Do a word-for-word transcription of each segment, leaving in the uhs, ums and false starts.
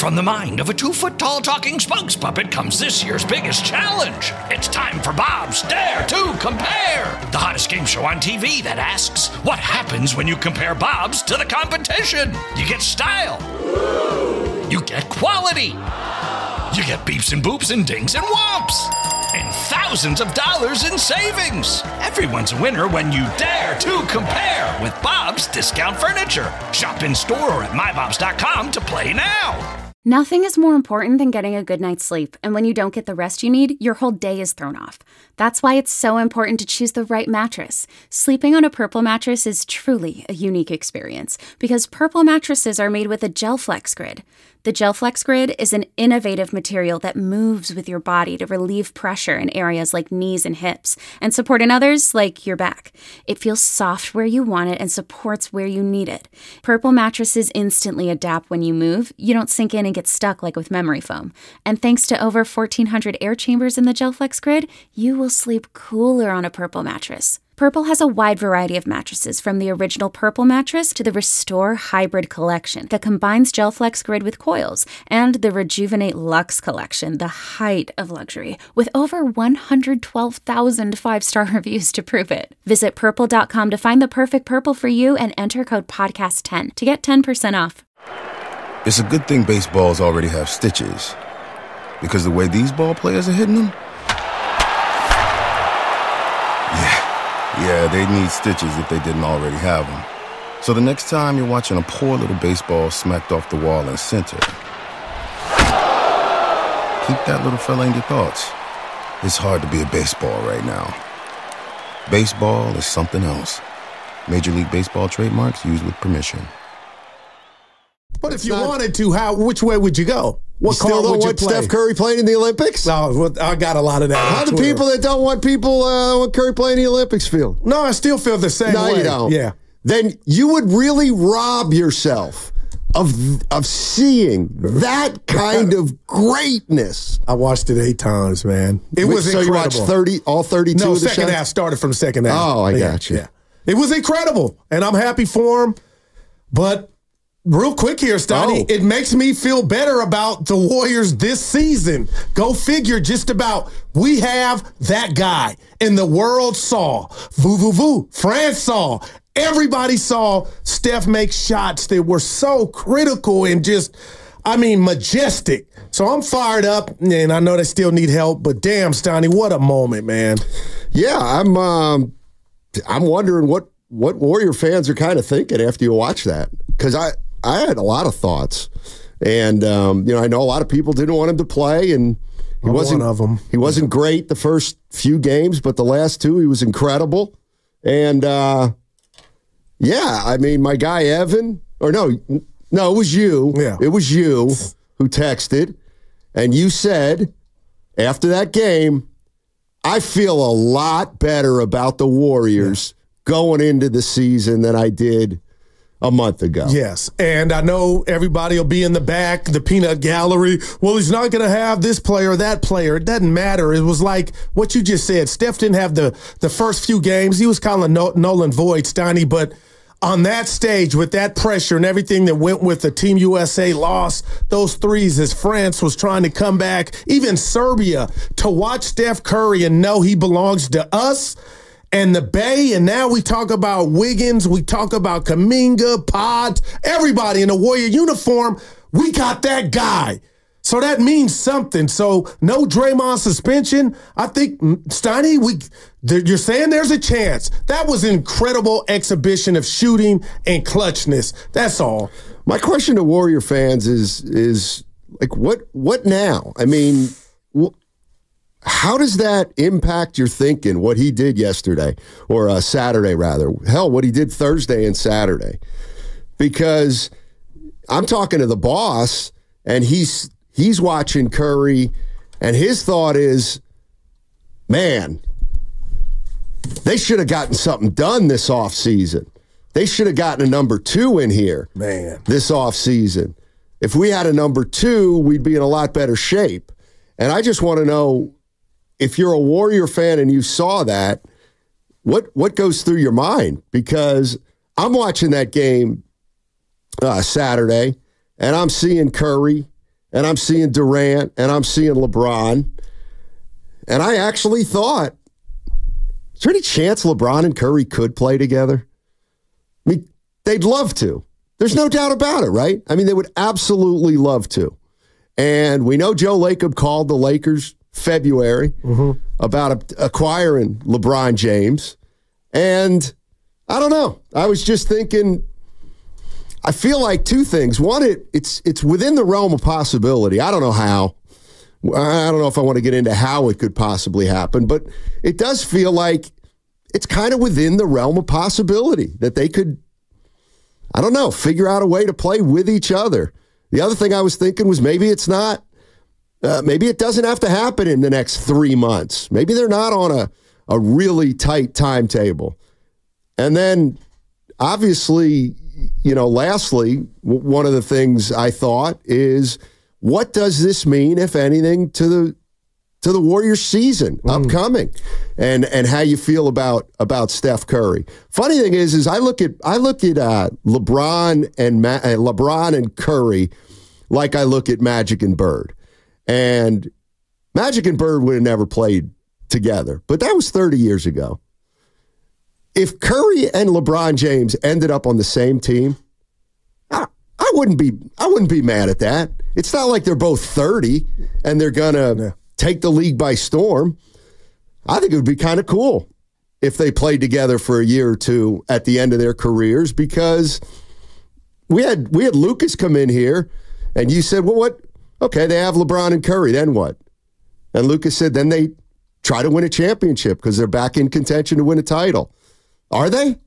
from the mind of a two-foot-tall talking spokes puppet comes this year's biggest challenge. It's time for Bob's Dare to Compare, the hottest game show on T V that asks, what happens when you compare Bobs to the competition? You get style. You get quality. You get beeps and boops and dings and whomps. And thousands of dollars in savings. Everyone's a winner when you dare to compare with Bob's Discount Furniture. Shop in store or at my bobs dot com to play now. Nothing is more important than getting a good night's sleep, and when you don't get the rest you need, your whole day is thrown off. That's why it's so important to choose the right mattress. Sleeping on a Purple mattress is truly a unique experience, because Purple mattresses are made with a GelFlex Grid. The GelFlex Grid is an innovative material that moves with your body to relieve pressure in areas like knees and hips, and support in others like your back. It feels soft where you want it and supports where you need it. Purple mattresses instantly adapt when you move. You don't sink in and get stuck like with memory foam. And thanks to over fourteen hundred air chambers in the GelFlex Grid, you will sleep cooler on a Purple mattress. Purple has a wide variety of mattresses, from the original Purple mattress to the Restore Hybrid collection that combines GelFlex Grid with coils, and the Rejuvenate Luxe collection, the height of luxury, with over one hundred twelve thousand five-star reviews to prove it. Visit purple dot com to find the perfect Purple for you and enter code podcast ten to get ten percent off. It's a good thing baseballs already have stitches, because the way these ball players are hitting them, yeah. Yeah, they need stitches if they didn't already have them. So the next time you're watching a poor little baseball smacked off the wall in center, keep that little fella in your thoughts. It's hard to be a baseball right now. Baseball is something else. Major League Baseball trademarks used with permission. But if you not, wanted to, how? Which way would you go? What you still don't want play? Steph Curry playing in the Olympics? No, well, I got a lot of that. How do people that don't want people uh, want Curry playing in the Olympics feel? No, I still feel the same no, way. No, you don't. Yeah. Then you would really rob yourself of of seeing that kind of greatness. I watched it eight times, man. It Wait, was so incredible. So you watched thirty, all thirty-two no, of the second shots? half started from second half. Oh, I yeah, got you. Yeah. It was incredible, and I'm happy for him, but... Real quick here, Stoney. Oh. It makes me feel better about the Warriors this season. Go figure, just about. We have that guy. And the world saw. Voo, voo, voo. France saw. Everybody saw Steph make shots that were so critical and just, I mean, majestic. So I'm fired up, and I know they still need help, but damn, Stoney, what a moment, man. Yeah, I'm um, I'm wondering what, what Warrior fans are kind of thinking after you watch that. Because I... I had a lot of thoughts, and um, you know, I know a lot of people didn't want him to play, and he I'm wasn't. One of them. He wasn't great the first few games, but the last two, he was incredible. And uh, yeah, I mean, my guy Evan, or no, no, it was you. Yeah, it was you who texted, and you said after that game, I feel a lot better about the Warriors yeah. going into the season than I did a month ago. Yes, and I know everybody will be in the back, the peanut gallery. Well, he's not going to have this player or that player. It doesn't matter. It was like what you just said. Steph didn't have the, the first few games. He was kind of no, Nolan Voigt, Stoney, but on that stage with that pressure and everything that went with the Team U S A loss, those threes as France was trying to come back, even Serbia, to watch Steph Curry and know he belongs to us and the Bay, and now we talk about Wiggins, we talk about Kuminga, Pods, everybody in a Warrior uniform. We got that guy. So that means something. So no Draymond suspension. I think, Stoney, we, you're saying there's a chance. That was an incredible exhibition of shooting and clutchness. That's all. My question to Warrior fans is, is like, what, what now? I mean, wh- how does that impact your thinking, what he did yesterday, or uh, Saturday, rather? Hell, what he did Thursday and Saturday. Because I'm talking to the boss, and he's he's watching Curry, and his thought is, man, they should have gotten something done this offseason. They should have gotten a number two in here man. this offseason. If we had a number two, we'd be in a lot better shape. And I just want to know, if you're a Warrior fan and you saw that, what what goes through your mind? Because I'm watching that game uh, Saturday, and I'm seeing Curry, and I'm seeing Durant, and I'm seeing LeBron. And I actually thought, is there any chance LeBron and Curry could play together? I mean, they'd love to. There's no doubt about it, right? I mean, they would absolutely love to. And we know Joe Lacob called the Lakers February mm-hmm. about acquiring LeBron James. And I don't know. I was just thinking, I feel like two things. One, it, it's it's within the realm of possibility. I don't know how. I don't know if I want to get into how it could possibly happen, but it does feel like it's kind of within the realm of possibility that they could, I don't know, figure out a way to play with each other. The other thing I was thinking was maybe it's not, uh, maybe it doesn't have to happen in the next three months. Maybe they're not on a, a really tight timetable. And then, obviously, you know, lastly, w- one of the things I thought is, what does this mean, if anything, to the to the Warriors season mm. upcoming, and and how you feel about about Steph Curry? Funny thing is, is I look at I look at uh, LeBron and Ma- uh, LeBron and Curry like I look at Magic and Bird, and Magic and Bird would have never played together, but that was thirty years ago. If Curry and LeBron James ended up on the same team, I, I wouldn't be I wouldn't be mad at that. It's not like they're both thirty and they're gonna yeah. take the league by storm. I think it would be kind of cool if they played together for a year or two at the end of their careers, because we had we had Lucas come in here and you said, well, what? Okay, they have LeBron and Curry, then what? And Lucas said, then they try to win a championship because they're back in contention to win a title. Are they?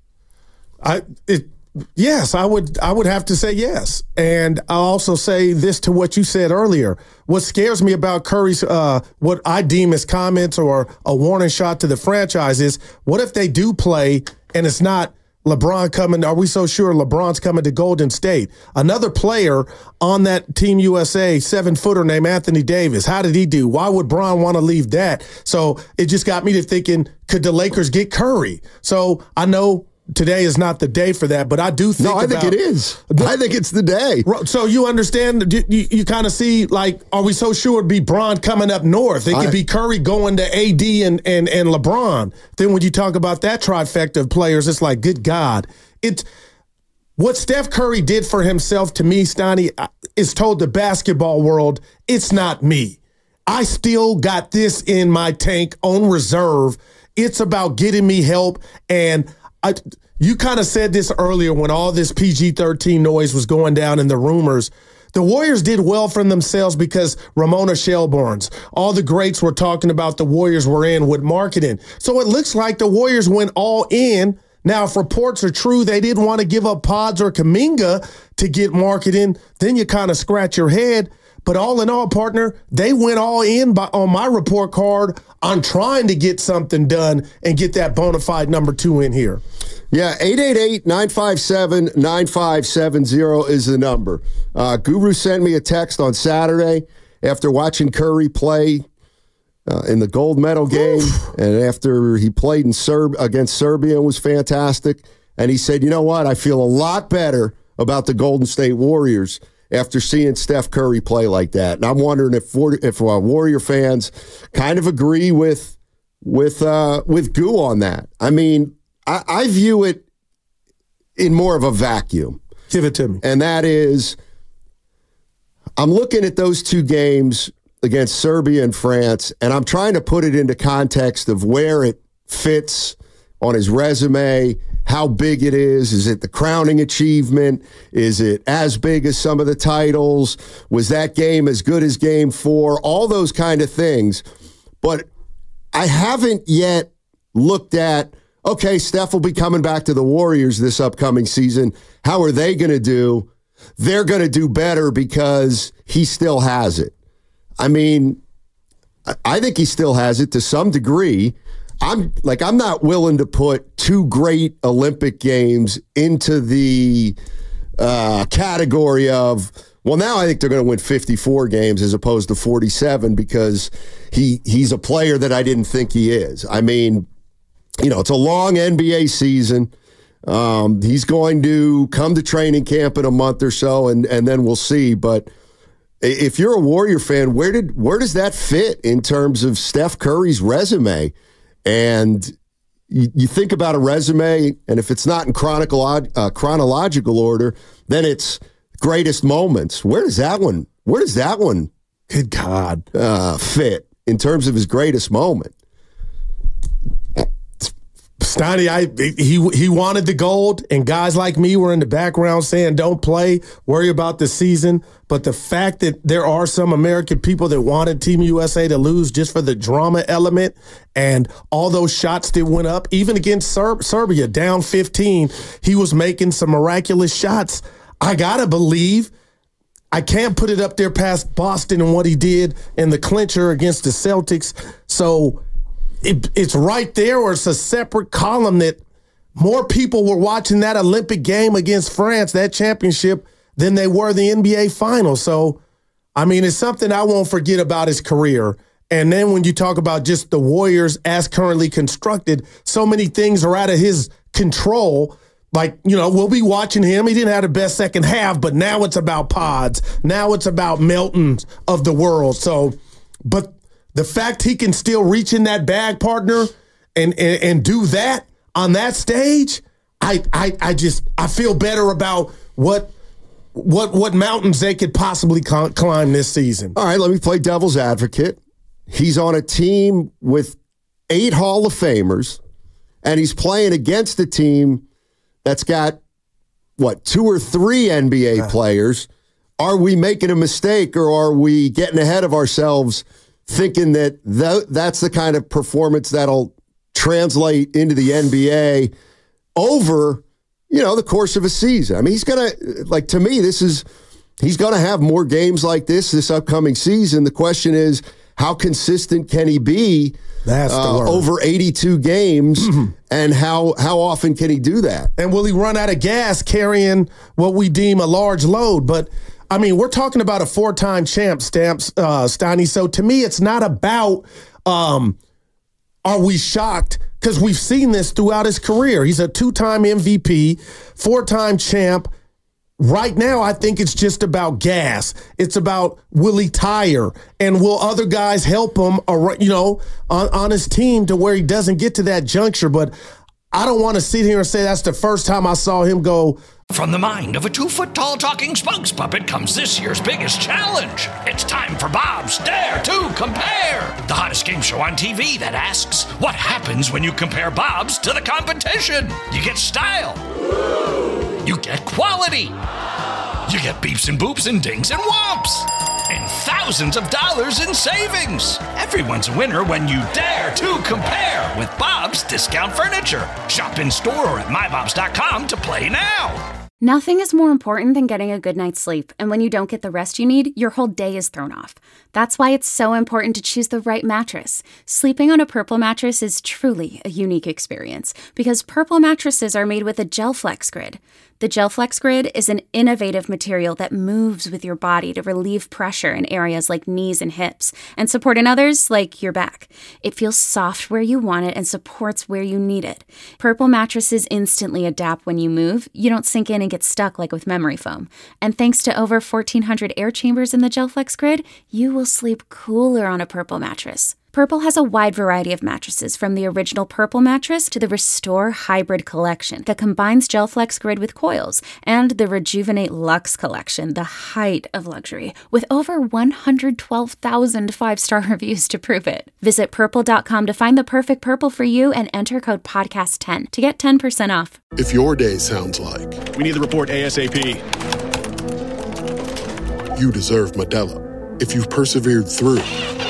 I it yes, I would I would have to say yes. And I'll also say this to what you said earlier. What scares me about Curry's uh, what I deem as comments or a warning shot to the franchise is, what if they do play and it's not LeBron coming? Are we so sure LeBron's coming to Golden State? Another player on that Team U S A, seven-footer named Anthony Davis. How did he do? Why would Bron want to leave that? So it just got me to thinking, could the Lakers get Curry? So I know today is not the day for that, but I do think No, I about, think it is. I think it's the day. So you understand, you, you, you kind of see, like, are we so sure it'd be Bron coming up north? It could I, be Curry going to A D and, and, and LeBron. Then when you talk about that trifecta of players, it's like, good God. It's what Steph Curry did for himself, to me, Stoney, is told the basketball world, it's not me. I still got this in my tank on reserve. It's about getting me help. And I, you kind of said this earlier when all this P G thirteen noise was going down in the rumors. The Warriors did well for themselves because Ramona Shelburne's, all the greats were talking about the Warriors were in with marketing. So it looks like the Warriors went all in. Now, if reports are true, they didn't want to give up Pods or Kuminga to get marketing, then you kind of scratch your head. But all in all, partner, they went all in by, on my report card on trying to get something done and get that bona fide number two in here. Yeah, eight eight eight, nine five seven, nine five seven zero is the number. Uh, Guru sent me a text on Saturday after watching Curry play uh, in the gold medal game, Oof. and after he played in Serb against Serbia and was fantastic. And he said, you know what, I feel a lot better about the Golden State Warriors after seeing Steph Curry play like that. And I'm wondering if if uh, Warrior fans kind of agree with with uh, with Goo on that. I mean, I, I view it in more of a vacuum. Give it to me. And that is, I'm looking at those two games against Serbia and France, and I'm trying to put it into context of where it fits on his resume, how big it is. Is it the crowning achievement? Is it as big as some of the titles? Was that game as good as game four? All those kind of things. But I haven't yet looked at, okay, Steph will be coming back to the Warriors this upcoming season. How are they going to do? They're going to do better because he still has it. I mean, I think he still has it to some degree. I'm like, I'm not willing to put two great Olympic games into the uh, category of, well, now I think they're going to win fifty-four games as opposed to forty-seven because he he's a player that I didn't think he is. I mean, you know, it's a long N B A season. Um, he's going to come to training camp in a month or so, and, and then we'll see. But If you're a Warrior fan, where did where does that fit in terms of Steph Curry's resume? And you, you think about a resume, and if it's not in chronicle, uh, chronological order, then it's greatest moments. Where does that one? Where does that one? Good God, uh, fit in terms of his greatest moment? Steiny, I he he wanted the gold, and guys like me were in the background saying, "Don't play, worry about the season." But the fact that there are some American people that wanted Team U S A to lose just for the drama element, and all those shots that went up, even against Ser- Serbia, down fifteen, he was making some miraculous shots. I gotta believe. I can't put it up there past Boston and what he did in the clincher against the Celtics. So. It, it's right there, or it's a separate column that more people were watching that Olympic game against France, that championship, than they were the N B A Finals. So, I mean, it's something I won't forget about his career. And then when you talk about just the Warriors as currently constructed, so many things are out of his control. Like, you know, we'll be watching him. He didn't have the best second half, but now it's about pods. Now it's about Meltons of the world. So, but the fact he can still reach in that bag, partner, and, and and do that on that stage, I I I just I feel better about what what what mountains they could possibly climb this season. All right, let me play devil's advocate. He's on a team with eight Hall of Famers, and he's playing against a team that's got what, two or three N B A yeah. players. Are we making a mistake, or are we getting ahead of ourselves, thinking that th- that's the kind of performance that'll translate into the N B A over, you know, the course of a season? I mean, he's going to, like, to me, this is, he's going to have more games like this this upcoming season. The question is, how consistent can he be That's the uh, word. over eighty-two games, and how how often can he do that? And will he run out of gas carrying what we deem a large load? But I mean, we're talking about a four-time champ, Stamps, uh, Steiny. So to me, it's not about um, are we shocked? Because we've seen this throughout his career. He's a two-time M V P, four-time champ. Right now, I think it's just about gas. It's about will he tire, and will other guys help him, you know, on, on his team to where he doesn't get to that juncture. But I don't want to sit here and say that's the first time I saw him go. From the mind of a two-foot-tall talking spokes puppet comes this year's biggest challenge. It's time for Bob's Dare to Compare, the hottest game show on T V that asks, what happens when you compare Bob's to the competition? You get style. You get quality. You get beeps and boops and dings and whomps. And thousands of dollars in savings. Everyone's a winner when you dare to compare with Bob's Discount Furniture. Shop in store or at my bobs dot com to play now. Nothing is more important than getting a good night's sleep, and when you don't get the rest you need, your whole day is thrown off. That's why it's so important to choose the right mattress. Sleeping on a Purple mattress is truly a unique experience, because Purple mattresses are made with a GelFlex Grid. The GelFlex Grid is an innovative material that moves with your body to relieve pressure in areas like knees and hips, and support in others like your back. It feels soft where you want it and supports where you need it. Purple mattresses instantly adapt when you move. You don't sink in and get stuck like with memory foam. And thanks to over fourteen hundred air chambers in the GelFlex Grid, you will sleep cooler on a Purple mattress. Purple has a wide variety of mattresses, from the original Purple mattress to the Restore Hybrid collection that combines GelFlex Grid with coils, and the Rejuvenate Luxe collection, the height of luxury, with over one hundred twelve thousand five-star reviews to prove it. Visit purple dot com to find the perfect Purple for you and enter code podcast ten to get ten percent off. If your day sounds like we need the report ASAP, you deserve Modelo. If you've persevered through,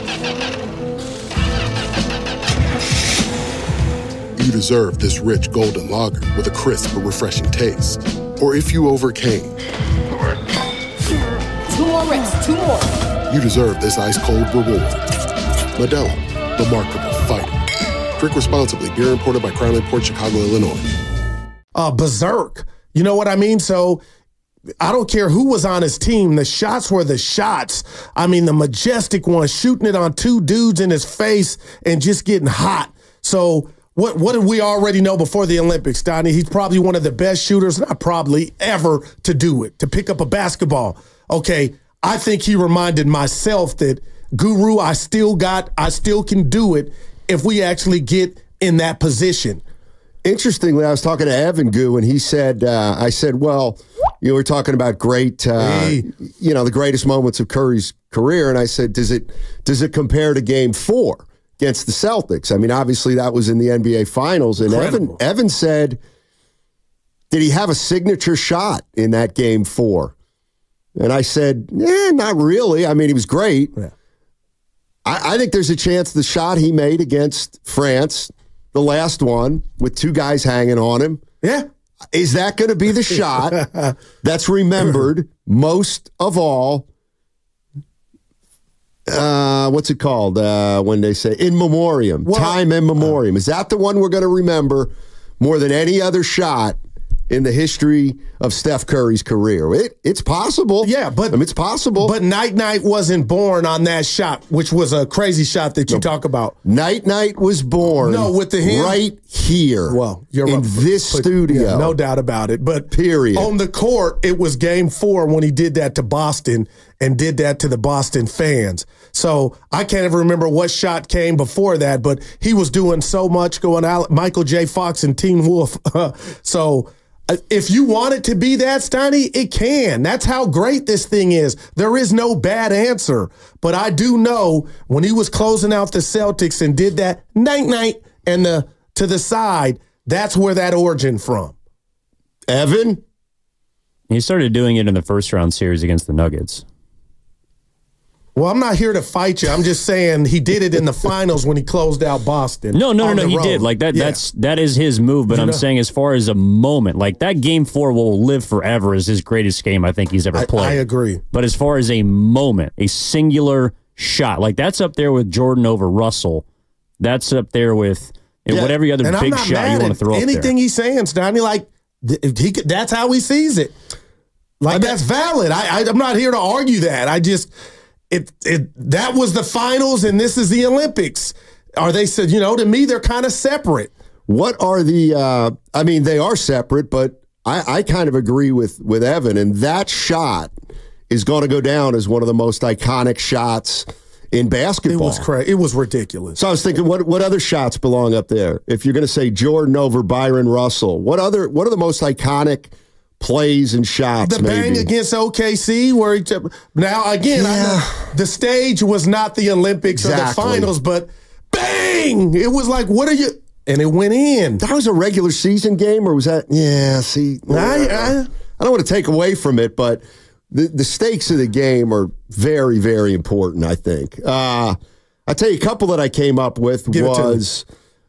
you deserve this rich golden lager with a crisp but refreshing taste. Or if you overcame. Two more reps, two more. You deserve this ice-cold reward. Modelo, the Remarkable Fighter. Drink responsibly. Beer imported by Crown Imports, Chicago, Illinois. Uh, berserk. You know what I mean? So I don't care who was on his team. The shots were the shots. I mean, the majestic one, shooting it on two dudes in his face and just getting hot. So What what did we already know before the Olympics, Donnie? He's probably one of the best shooters, not probably, ever to do it, to pick up a basketball. Okay, I think he reminded myself that, Guru, I still got, I still can do it if we actually get in that position. Interestingly, I was talking to Evan Goo, and he said, uh, I said, well, you know, we're talking about great, uh, Hey. you know, the greatest moments of Curry's career. And I said, does it does it compare to game four against the Celtics? I mean, obviously that was in the N B A Finals. And Evan, Incredible. Evan said, did he have a signature shot in that game four? And I said, eh, not really. I mean, he was great. Yeah. I, I think there's a chance the shot he made against France, the last one, with two guys hanging on him, Yeah. is that going to be the shot that's remembered most of all? Uh, what's it called uh, when they say in memoriam, Well, time in memoriam? Is that the one we're going to remember more than any other shot in the history of Steph Curry's career? It, it's possible. Yeah, but I mean, it's possible. But Night Night wasn't born on that shot, which was a crazy shot that you talk about. Night Night was born No, with the hand- right here. Well, you're in right. this But- studio. yeah, no doubt about it. But Period. on the court, it was game four when he did that to Boston and did that to the Boston fans. So I can't even remember what shot came before that, but he was doing so much going out. Michael J. Fox and Teen Wolf. So uh, if you want it to be that, Steiny, it can. That's how great this thing is. There is no bad answer. But I do know when he was closing out the Celtics and did that night-night and the to the side, that's where that origin from. Evan? He started doing it in the first round series against the Nuggets. Well, I'm not here to fight you. I'm just saying he did it in the finals when he closed out Boston. No, no, no, on no. the He road. did like that. Yeah. That's that is his move. But You I'm know- saying, as far as a moment, like that game four will live forever as his greatest game I think he's ever I, played. I agree. But as far as a moment, a singular shot, like that's up there with Jordan over Russell. That's up there with and Yeah, whatever other And I'm big not shot mad you want to at throw up anything there. he's saying, Stoney. Like th- he, could- that's how he sees it. Like that's valid. I, I, I'm not here to argue that. I just it it that was the finals, and this is the Olympics. Are they said? You know, to me, they're kind of separate. What are the, uh, I mean, they are separate, but I, I kind of agree with, with Evan, and that shot is going to go down as one of the most iconic shots in It basketball. was crazy. It was ridiculous. So I was thinking, what what other shots belong up there? If you're going to say Jordan over Byron Russell, what other what are the most iconic plays and shots? The bang maybe? against O K C, where he took, now again, I Yeah. know the stage was not the Olympics or the Exactly. finals, but bang! It was like, what are you? And it went in. That was a regular season game, or was that? Yeah, see, I, I, I don't want to take away from it, but the, the stakes of the game are very, very important, I think. Uh, I'll tell you a couple that I came up with Give it to me. was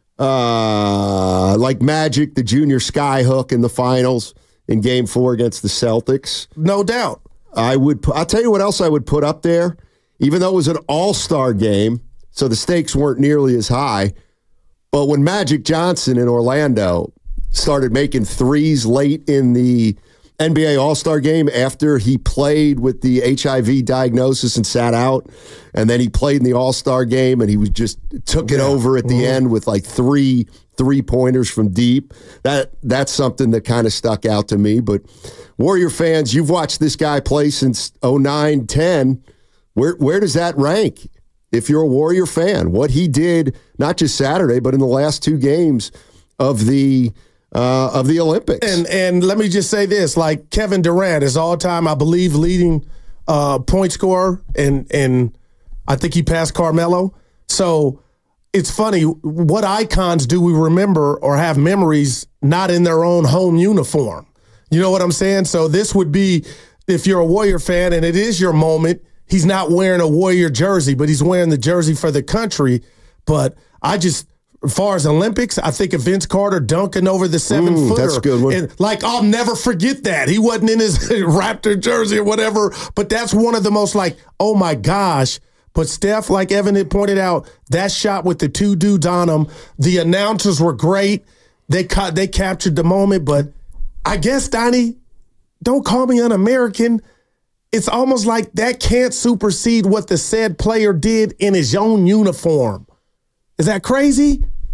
uh, like Magic, the junior sky hook in the finals in game four against the Celtics. no doubt. I would. pu- I'll tell you what else I would put up there, even though it was an all-star game, so the stakes weren't nearly as high. But when Magic Johnson in Orlando started making threes late in the N B A All-Star game after he played with the H I V diagnosis and sat out, and then he played in the All-Star game and he was just took it over at the end with like three three-pointers from deep. That that's something that kind of stuck out to me. But Warrior fans, you've watched this guy play since oh nine ten. Where where does that rank? If you're a Warrior fan, what he did not just Saturday, but in the last two games of the uh, of the Olympics. And and let me just say this: like Kevin Durant is all time, I believe, leading uh, point scorer, and and I think he passed Carmelo. So it's funny, what icons do we remember or have memories not in their own home uniform? You know what I'm saying? So this would be, if you're a Warrior fan and it is your moment, he's not wearing a Warrior jersey, but he's wearing the jersey for the country. But I just, as far as Olympics, I think of Vince Carter dunking over the seven Mm, footer. that's a good one. And like, I'll never forget that. He wasn't in his Raptor jersey or whatever, but that's one of the most like, oh my gosh. But Steph, like Evan had pointed out, that shot with the two dudes on him, the announcers were great. They caught, they captured the moment, but I guess, Donnie, don't call me un-American. It's almost like that can't supersede what the said player did in his own uniform. Is that crazy?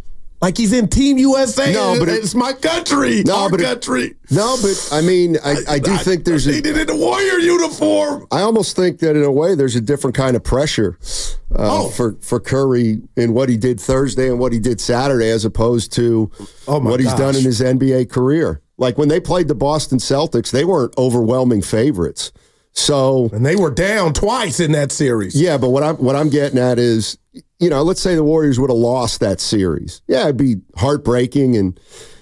Like he's in Team U S A. No, but it, it's my country. No, our but country. It, no, but I mean, I, I do I, think there's I a. He did it in a Warrior uniform. I almost think that in a way there's a different kind of pressure uh, oh. for for Curry in what he did Thursday and what he did Saturday, as opposed to oh what gosh. he's done in his N B A career. Like when they played the Boston Celtics, they weren't overwhelming favorites. So and they were down twice in that series. Yeah, but what I'm what I'm getting at is, you know, let's say the Warriors would have lost that series. Yeah, it'd be heartbreaking, and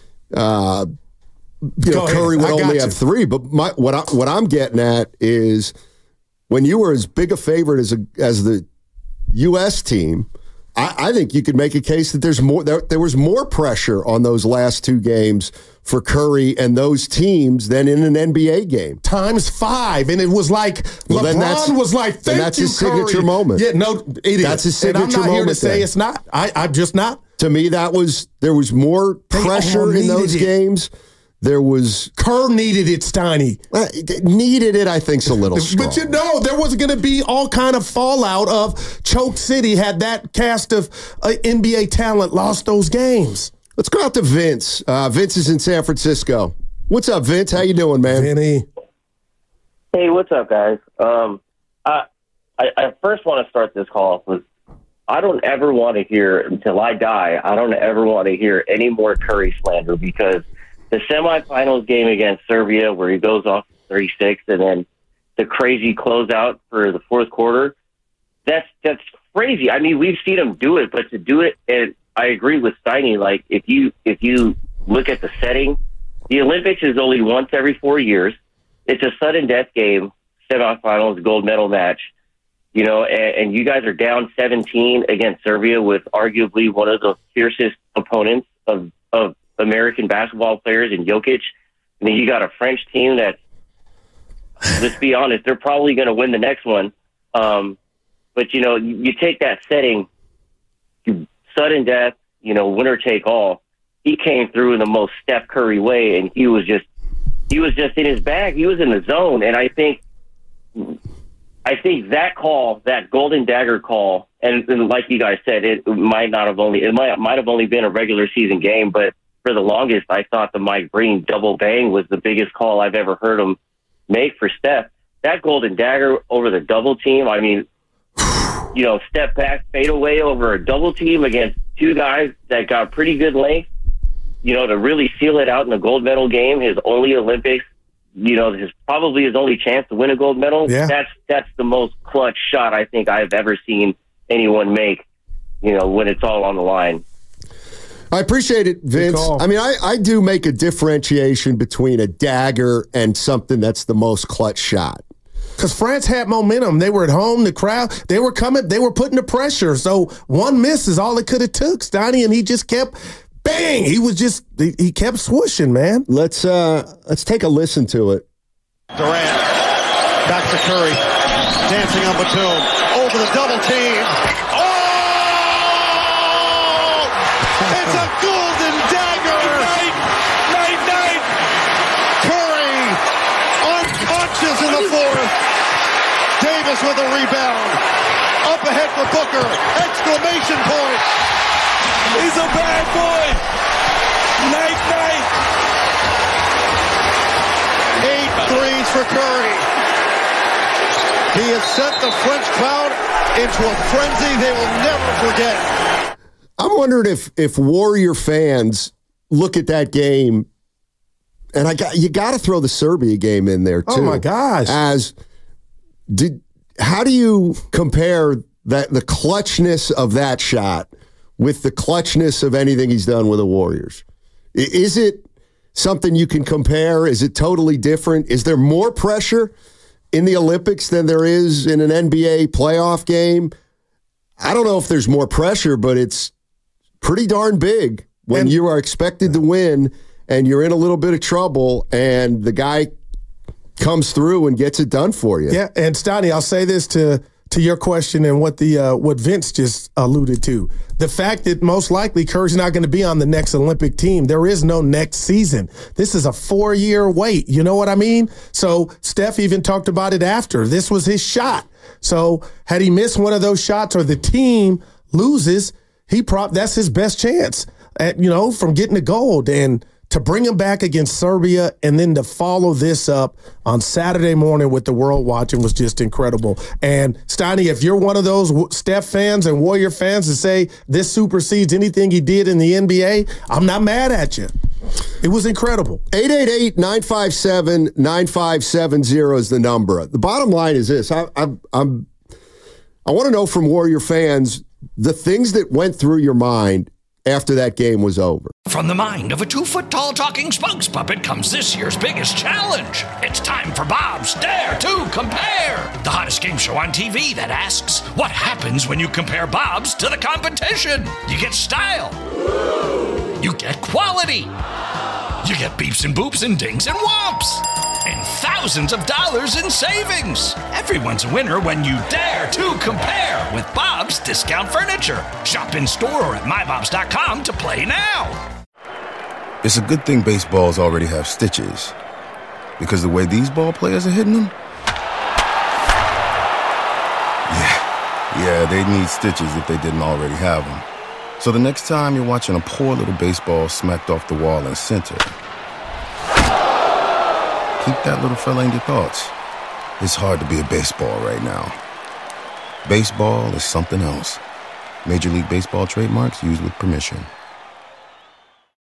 uh, you know, Curry would only have three. But my, what I, what I'm getting at is when you were as big a favorite as a, as the U S team, I, I think you could make a case that there's more. There, there was more pressure on those last two games for Curry and those teams than in an N B A game. Times five. And it was like, well, LeBron was like, thank that's you, his signature Curry. moment. Yeah, no, it is. That's his signature moment. And I'm not here to then. say it's not. I, I'm just not. To me, that was, there was more pressure in those it. games. There was... Kerr needed it, Steiny. Uh, needed it, I think, is a little strong. But you know, there was going to be all kind of fallout of Choke City had that cast of uh, N B A talent lost those games. Let's go out to Vince. Uh, Vince is in San Francisco. What's up, Vince? How you doing, man? Vinny. Hey, what's up, guys? Um, I, I, I first want to start this call off with, I don't ever want to hear, until I die, I don't ever want to hear any more Curry slander, because the semifinals game against Serbia, where he goes off thirty-six, and then the crazy closeout for the fourth quarter, that's that's crazy. I mean, we've seen him do it, but to do it, and I agree with Steiny, like, if you if you look at the setting, the Olympics is only once every four years. It's a sudden death game, semifinals, gold medal match. You know, and, and you guys are down seventeen against Serbia with arguably one of the fiercest opponents of, of American basketball players in Jokic. I mean, you got a French team that, let's be honest, they're probably going to win the next one. Um, but, you know, you, you take that setting, you, sudden death, you know, winner take all. He came through in the most Steph Curry way, and he was just, he was just in his bag. He was in the zone. And I think, I think that call, that golden dagger call, and, and like you guys said, it might not have only, it might, might have only been a regular season game, but for the longest, I thought the Mike Breen double bang was the biggest call I've ever heard him make for Steph. That golden dagger over the double team, I mean, you know, step back, fade away over a double team against two guys that got pretty good length, you know, to really seal it out in the gold medal game, his only Olympics, you know, his probably his only chance to win a gold medal. Yeah. That's that's the most clutch shot I think I've ever seen anyone make, you know, when it's all on the line. I appreciate it, Vince. I mean, I, I do make a differentiation between a dagger and something that's the most clutch shot. Because France had momentum. They were at home. The crowd, they were coming. They were putting the pressure. So one miss is all it could have took, Steiny, and he just kept, bang. He was just, he, he kept swooshing, man. Let's uh, let's take a listen to it. Durant, back to Curry, dancing on Batum, over the double team. Oh! It's a golden dagger! Night, night, night! Curry, unconscious in the fourth. Davis with a rebound. Up ahead for Booker. Exclamation point. He's a bad boy. Night, night. Eight threes for Curry. He has sent the French crowd into a frenzy they will never forget. I'm wondering if if Warrior fans look at that game, and I got you got to throw the Serbia game in there too. Oh my gosh! As did how do you compare that the clutchness of that shot with the clutchness of anything he's done with the Warriors? Is it something you can compare? Is it totally different? Is there more pressure in the Olympics than there is in an N B A playoff game? I don't know if there's more pressure, but it's pretty darn big when and, you are expected to win and you're in a little bit of trouble and the guy comes through and gets it done for you. Yeah, and Steiny, I'll say this to to your question and what the uh, what Vince just alluded to. The fact that most likely Curry's not going to be on the next Olympic team. There is no next season. This is a four-year wait. You know what I mean? So Steph even talked about it after. This was his shot. So had he missed one of those shots or the team loses, he prop that's his best chance at, you know, from getting the gold. And to bring him back against Serbia and then to follow this up on Saturday morning with the world watching was just incredible. And, Steiny, if you're one of those Steph fans and Warrior fans that say this supersedes anything he did in the N B A, I'm not mad at you. It was incredible. eight eight eight, nine five seven, nine five seven zero is the number. The bottom line is this. I, I, I'm, I want to know from Warrior fans the things that went through your mind after that game was over. From the mind of a two-foot-tall talking spokes puppet comes this year's biggest challenge. It's time for Bob's Dare to Compare, the hottest game show on T V that asks, what happens when you compare Bobs to the competition? You get style. You get quality. You get beeps and boops and dings and whomps. And thousands of dollars in savings. Everyone's a winner when you dare to compare with Bob's Discount Furniture. Shop in store or at my bobs dot com to play now. It's a good thing baseballs already have stitches, because the way these ball players are hitting them, yeah, yeah, they need stitches if they didn't already have them. So the next time you're watching a poor little baseball smacked off the wall in center, keep that little fella in your thoughts. It's hard to be a baseball right now. Baseball is something else. Major League Baseball trademarks used with permission.